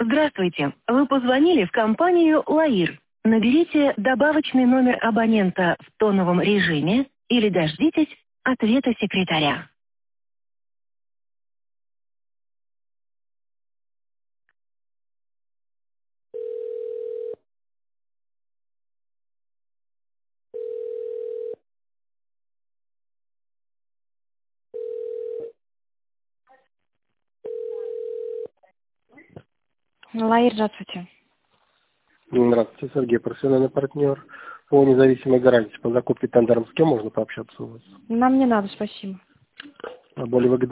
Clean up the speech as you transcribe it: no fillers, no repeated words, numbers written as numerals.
Здравствуйте. Вы позвонили в компанию «Лаир». Наберите добавочный номер абонента в тоновом режиме или дождитесь ответа секретаря. Лаир, здравствуйте. Здравствуйте, Сергей, профессиональный партнер по независимой гарантии по закупке тендером. С кем можно пообщаться у вас? Нам не надо, спасибо. Более выгодно